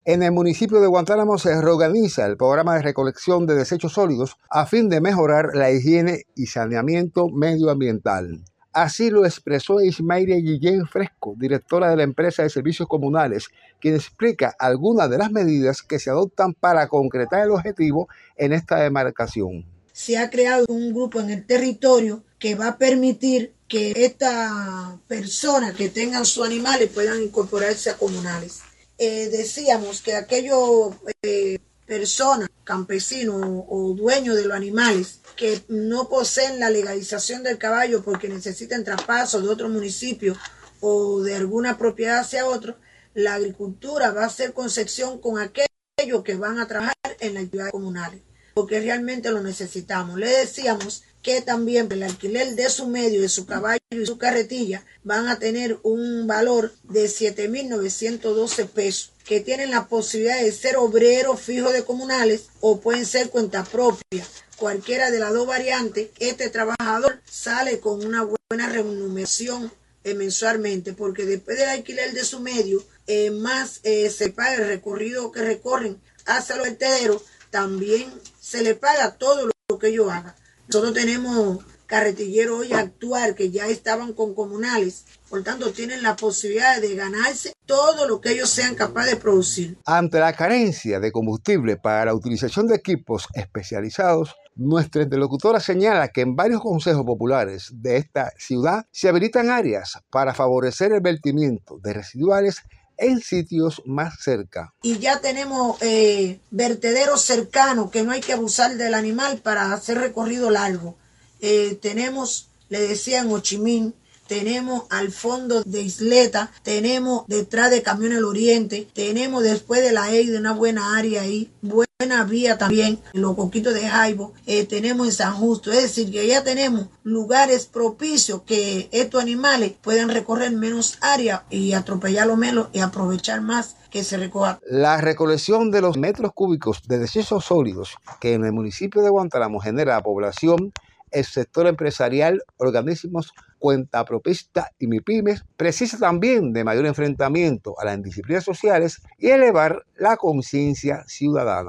En el municipio de Guantánamo se reorganiza el programa de recolección de desechos sólidos a fin de mejorar la higiene y saneamiento medioambiental. Así lo expresó Ismaira Guillén Fresco, directora de la empresa de servicios comunales, quien explica algunas de las medidas que se adoptan para concretar el objetivo en esta demarcación. Se ha creado un grupo en el territorio que va a permitir que estas personas que tengan sus animales puedan incorporarse a comunales. Decíamos que aquellos personas, campesinos o dueños de los animales que no poseen la legalización del caballo porque necesitan traspaso de otro municipio o de alguna propiedad hacia otro, la agricultura va a hacer concesión con aquellos que van a trabajar en las actividades comunales, porque realmente lo necesitamos. Le decíamos que también el alquiler de su medio, de su caballo y su carretilla van a tener un valor de 7.912 pesos, que tienen la posibilidad de ser obreros fijos de comunales o pueden ser cuenta propia. Cualquiera de las dos variantes, este trabajador sale con una buena remuneración mensualmente, porque después del alquiler de su medio, más se paga el recorrido que recorren hacia los vertederos, también se le paga todo lo que ellos hagan. Nosotros tenemos carretilleros hoy actuar que ya estaban con comunales, por tanto tienen la posibilidad de ganarse todo lo que ellos sean capaces de producir. Ante la carencia de combustible para la utilización de equipos especializados, nuestra interlocutora señala que en varios consejos populares de esta ciudad se habilitan áreas para favorecer el vertimiento de residuales en sitios más cerca. Y ya tenemos vertederos cercanos que no hay que abusar del animal para hacer recorrido largo. Tenemos, le decía, en Ho Chi Minh, tenemos al fondo de Isleta, tenemos detrás de Camión El Oriente, tenemos después de la EIDE una buena área ahí, buena vía también, en los Coquitos de Jaibo, tenemos en San Justo, es decir, que ya tenemos lugares propicios que estos animales puedan recorrer menos área y atropellarlo menos y aprovechar más que se recoja. La recolección de los metros cúbicos de desechos sólidos que en el municipio de Guantánamo genera la población, el sector empresarial, organismos cuentapropistas y MIPYMES, precisa también de mayor enfrentamiento a las indisciplinas sociales y elevar la conciencia ciudadana.